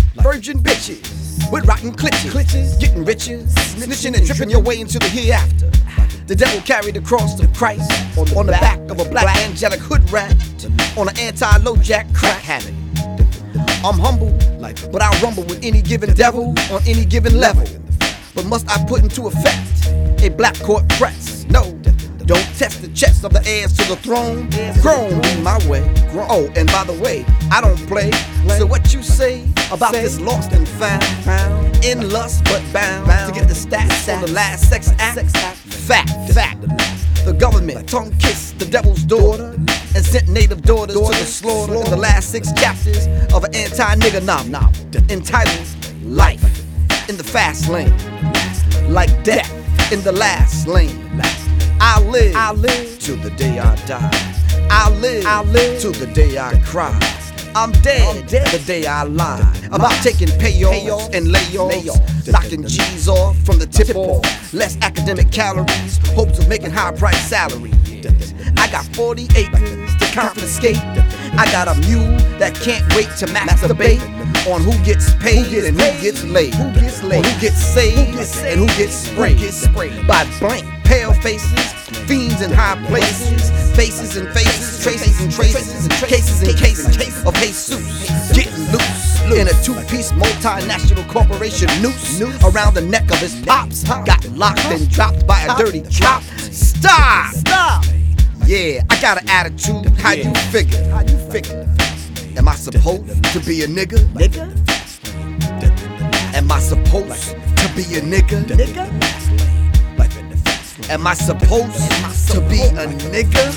virgin bitches with rotten clitches, getting riches, snitching and tripping your way into the hereafter. The devil carried the cross of Christ on the back of a black angelic hood rat on an anti-low jack crack habit. I'm humble, but I rumble with any given devil on any given level. But must I put into effect a black court press? No, don't test the chest of the heirs to the throne. Grown be my way. Oh, and by the way, I don't play. So what you say about this lost and found? In lust but bound to get the stats on the last sex act? Fact. The government tongue-kissed the devil's daughter and sent native daughters to the slaughter in the last 6 chapters of an anti-nigger novel entitled Life in the Fast Lane, like death in the last lane. I live till the day I die. I live till the day I cry. I'm dead the day I lie about taking payoffs and layoffs, knocking G's off from the tip off, less academic calories, hopes of making high price salary. I got 40 acres to confiscate. I got a mule that can't wait to masturbate on who gets paid and who gets laid, on who gets saved and who gets sprayed by blank pale faces, fiends in high places, faces and faces, traces and traces, cases and cases of Jesus getting loose in a 2-piece multinational corporation noose around the neck of his pops. Got locked and dropped by a dirty chop. Stop! Yeah, I got an attitude. How you figure? Am I supposed to be a nigga? Am I supposed to be a nigga? Am I supposed to be a nigga?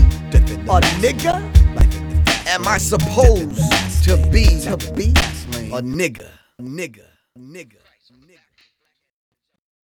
Am I supposed to be a nigga?